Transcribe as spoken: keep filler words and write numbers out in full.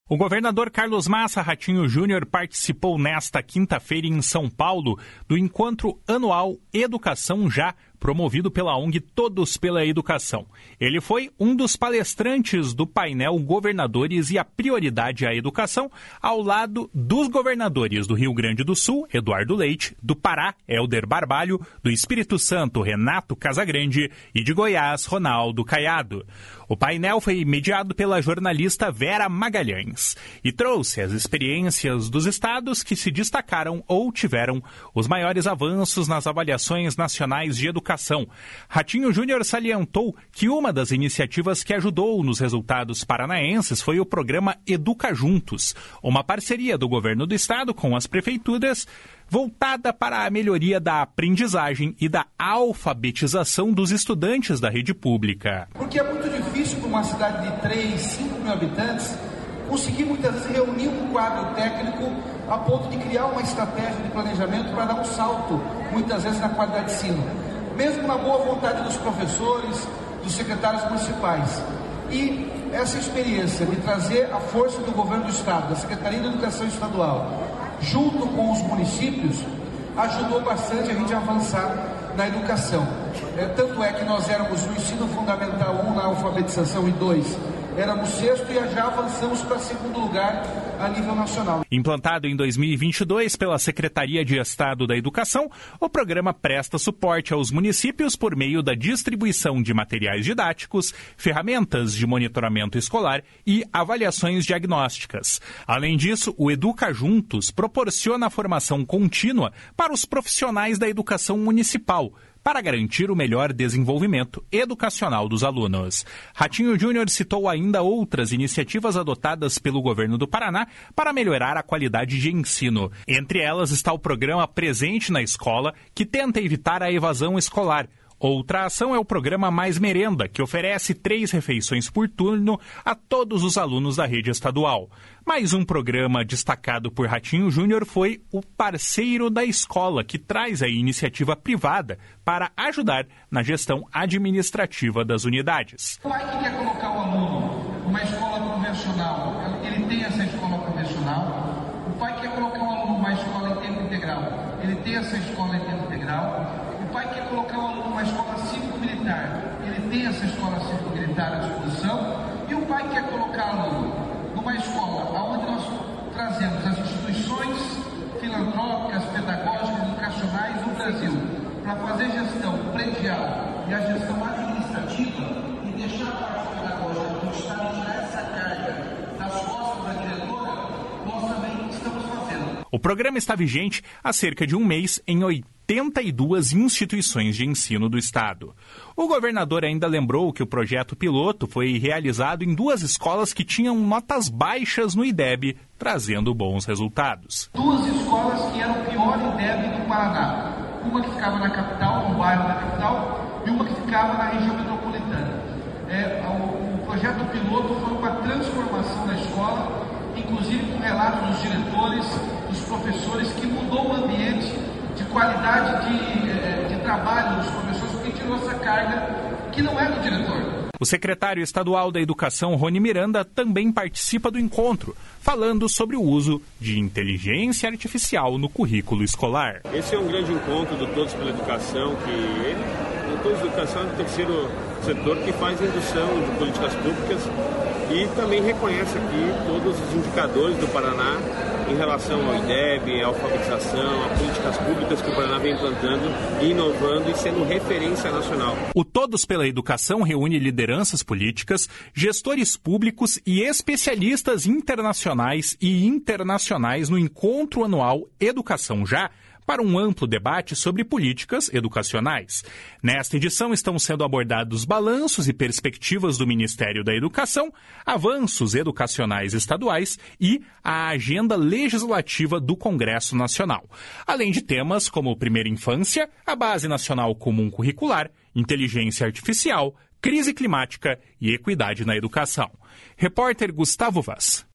O governador Carlos Massa Ratinho Júnior participou nesta quinta-feira em São Paulo do encontro anual Educação Já, promovido pela O N G Todos pela Educação. Ele foi um dos palestrantes do painel Governadores e a Prioridade à Educação, ao lado dos governadores do Rio Grande do Sul, Eduardo Leite, do Pará, Helder Barbalho, do Espírito Santo, Renato Casagrande, e de Goiás, Ronaldo Caiado. O painel foi mediado pela jornalista Vera Magalhães e trouxe as experiências dos estados que se destacaram ou tiveram os maiores avanços nas avaliações nacionais de educação. Ratinho Júnior salientou que uma das iniciativas que ajudou nos resultados paranaenses foi o programa Educa Juntos, uma parceria do governo do estado com as prefeituras, voltada para a melhoria da aprendizagem e da alfabetização dos estudantes da rede pública. Porque é muito difícil para uma cidade de três, cinco mil habitantes conseguir muitas vezes reunir um quadro técnico a ponto de criar uma estratégia de planejamento para dar um salto, muitas vezes, na qualidade de ensino. Mesmo na boa vontade dos professores, dos secretários municipais. E essa experiência de trazer a força do governo do estado, da Secretaria de Educação Estadual, junto com os municípios, ajudou bastante a gente a avançar na educação. É, tanto é que nós éramos no ensino fundamental um na alfabetização e dois éramos sexto e já avançamos para segundo lugar a nível nacional. Implantado em dois mil e vinte e dois pela Secretaria de Estado da Educação, o programa presta suporte aos municípios por meio da distribuição de materiais didáticos, ferramentas de monitoramento escolar e avaliações diagnósticas. Além disso, o Educa Juntos proporciona a formação contínua para os profissionais da educação municipal, para garantir o melhor desenvolvimento educacional dos alunos. Ratinho Júnior citou ainda outras iniciativas adotadas pelo governo do Paraná para melhorar a qualidade de ensino. Entre elas está o programa Presente na Escola, que tenta evitar a evasão escolar. Outra ação é o programa Mais Merenda, que oferece três refeições por turno a todos os alunos da rede estadual. Mais um programa destacado por Ratinho Júnior foi o Parceiro da Escola, que traz a iniciativa privada para ajudar na gestão administrativa das unidades. O pai que quer colocar o aluno numa escola convencional, ele tem essa escola convencional. O pai que quer colocar o aluno numa escola em tempo integral, ele tem essa escola em tempo integral. O pai quer colocar o aluno numa escola cívico-militar, ele tem essa escola cívico-militar à disposição. E o pai quer colocar o aluno numa escola onde nós trazemos as instituições filantrópicas, pedagógicas, educacionais do Brasil para fazer gestão predial e a gestão administrativa e deixar a parte pedagógica do Estado tirar essa carga das costas da diretora, nós também estamos fazendo. O programa está vigente há cerca de um mês em oitenta e duas instituições de ensino do estado. O governador ainda lembrou que o projeto piloto foi realizado em duas escolas que tinham notas baixas no I D E B, trazendo bons resultados. Duas escolas que eram o pior I D E B do Paraná. Uma que ficava na capital, no bairro da capital, e uma que ficava na região metropolitana. É, o, o projeto piloto foi uma transformação da escola, inclusive com relatos dos diretores, dos professores, que mudou o ambiente de qualidade de, de trabalho dos professores, porque tirou essa carga que não é do diretor. O secretário estadual da Educação, Rony Miranda, também participa do encontro, falando sobre o uso de inteligência artificial no currículo escolar. Esse é um grande encontro do Todos pela Educação, que ele, o Todos pela Educação é o terceiro setor que faz indução de políticas públicas e também reconhece aqui todos os indicadores do Paraná em relação ao I D E B, à alfabetização, a políticas públicas que o Paraná vem implantando, inovando e sendo referência nacional. O Todos pela Educação reúne lideranças políticas, gestores públicos e especialistas internacionais e internacionais no encontro anual Educação Já, para um amplo debate sobre políticas educacionais. Nesta edição estão sendo abordados balanços e perspectivas do Ministério da Educação, avanços educacionais estaduais e a agenda legislativa do Congresso Nacional, além de temas como primeira infância, a Base Nacional Comum Curricular, inteligência artificial, crise climática e equidade na educação. Repórter Gustavo Vaz.